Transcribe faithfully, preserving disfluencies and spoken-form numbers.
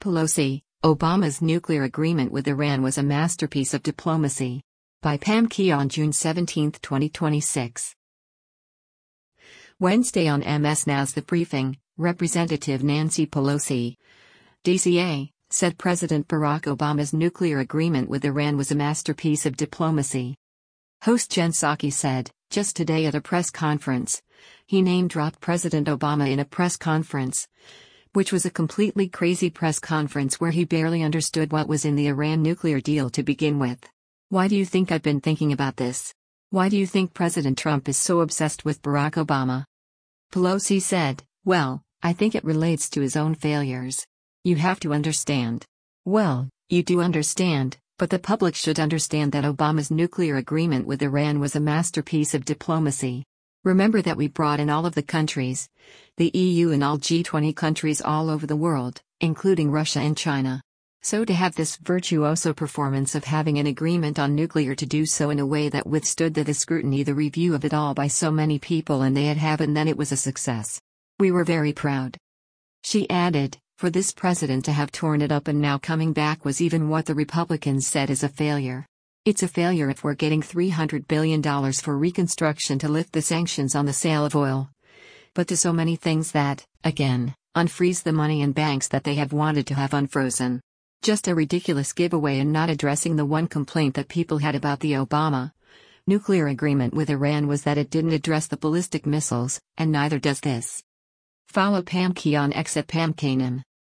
Pelosi, Obama's nuclear agreement with Iran was a masterpiece of diplomacy. By Pam Key on June seventeenth, twenty twenty-six. Wednesday on M S Now's The Briefing, Representative Nancy Pelosi, D C A, said President Barack Obama's nuclear agreement with Iran was a masterpiece of diplomacy. Host Jen Psaki said, just today at a press conference, he name-dropped President Obama in a press conference, which was a completely crazy press conference where he barely understood what was in the Iran nuclear deal to begin with. Why do you think I've been thinking about this? Why do you think President Trump is so obsessed with Barack Obama? Pelosi said, well, I think it relates to his own failures. You have to understand. Well, you do understand, but the public should understand that Obama's nuclear agreement with Iran was a masterpiece of diplomacy. Remember that we brought in all of the countries, the E U and all G twenty countries all over the world, including Russia and China. So to have this virtuoso performance of having an agreement on nuclear, to do so in a way that withstood the, the scrutiny, the review of it all by so many people, and they had have it, and then it was a success. We were very proud. She added, for this president to have torn it up and now coming back was even what the Republicans said is a failure. It's a failure if we're getting three hundred billion dollars for reconstruction to lift the sanctions on the sale of oil. But to so many things that, again, unfreeze the money in banks that they have wanted to have unfrozen. Just a ridiculous giveaway, and not addressing the one complaint that people had about the Obama nuclear agreement with Iran was that it didn't address the ballistic missiles, and neither does this. Follow Pam Key on X at Pam Kanan.